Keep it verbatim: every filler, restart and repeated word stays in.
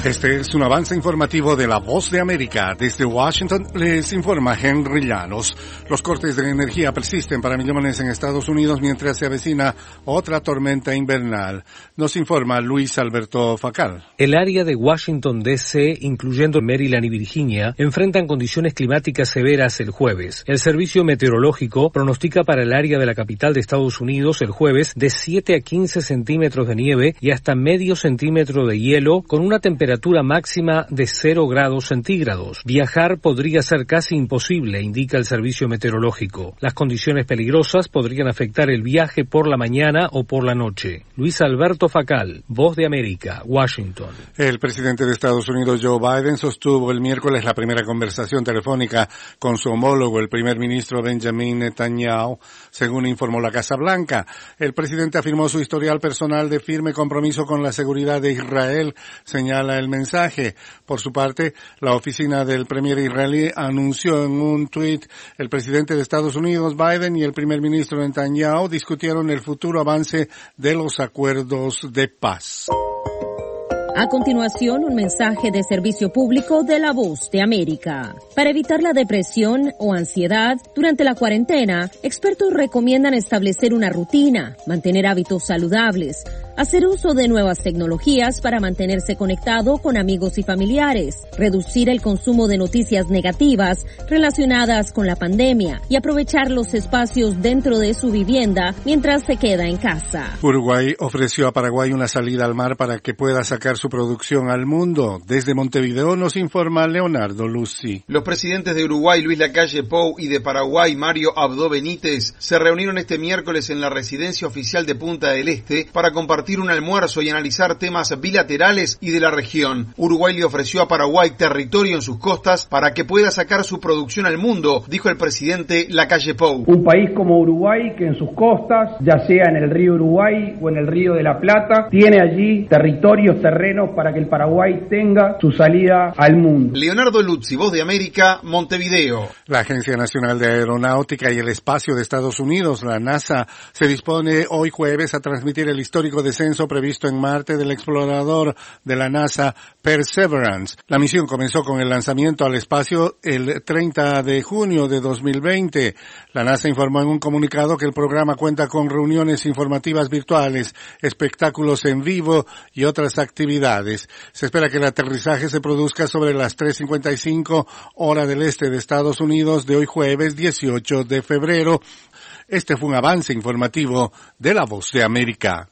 Este es un avance informativo de La Voz de América. Desde Washington les informa Henry Llanos. Los cortes de energía persisten para millones en Estados Unidos mientras se avecina otra tormenta invernal. Nos informa Luis Alberto Facal. El área de Washington D C, incluyendo Maryland y Virginia, enfrentan condiciones climáticas severas el jueves. El Servicio Meteorológico pronostica para el área de la capital de Estados Unidos el jueves de siete a quince centímetros de nieve y hasta medio centímetro de hielo, con una temperatura temperatura máxima de cero grados centígrados. Viajar podría ser casi imposible, indica el servicio meteorológico. Las condiciones peligrosas podrían afectar el viaje por la mañana o por la noche. Luis Alberto Facal, Voz de América, Washington. El presidente de Estados Unidos, Joe Biden, sostuvo el miércoles la primera conversación telefónica con su homólogo, el primer ministro Benjamin Netanyahu, según informó la Casa Blanca. El presidente afirmó su historial personal de firme compromiso con la seguridad de Israel, señala el mensaje. Por su parte, la oficina del premier israelí anunció en un tuit: el presidente de Estados Unidos, Biden, y el primer ministro Netanyahu discutieron el futuro avance de los acuerdos de paz. A continuación, un mensaje de servicio público de La Voz de América. Para evitar la depresión o ansiedad durante la cuarentena, expertos recomiendan establecer una rutina, mantener hábitos saludables, hacer uso de nuevas tecnologías para mantenerse conectado con amigos y familiares, reducir el consumo de noticias negativas relacionadas con la pandemia y aprovechar los espacios dentro de su vivienda mientras se queda en casa. Uruguay ofreció a Paraguay una salida al mar para que pueda sacar su producción al mundo. Desde Montevideo nos informa Leonardo Lucy. Los presidentes de Uruguay, Luis Lacalle Pou, y de Paraguay, Mario Abdo Benítez, se reunieron este miércoles en la residencia oficial de Punta del Este para compartir un almuerzo y analizar temas bilaterales y de la región. Uruguay le ofreció a Paraguay territorio en sus costas para que pueda sacar su producción al mundo, dijo el presidente Lacalle Pou. Un país como Uruguay que en sus costas, ya sea en el río Uruguay o en el río de la Plata, tiene allí territorios, terrenos para que el Paraguay tenga su salida al mundo. Leonardo Luzzi, Voz de América, Montevideo. La Agencia Nacional de Aeronáutica y el Espacio de Estados Unidos, la NASA, se dispone hoy jueves a transmitir el histórico descenso previsto en Marte del explorador de la NASA Perseverance. La misión comenzó con el lanzamiento al espacio el treinta de junio de dos mil veinte. La NASA informó en un comunicado que el programa cuenta con reuniones informativas virtuales, espectáculos en vivo y otras actividades. Se espera que el aterrizaje se produzca sobre las tres cincuenta y cinco hora del este de Estados Unidos de hoy jueves dieciocho de febrero. Este fue un avance informativo de La Voz de América.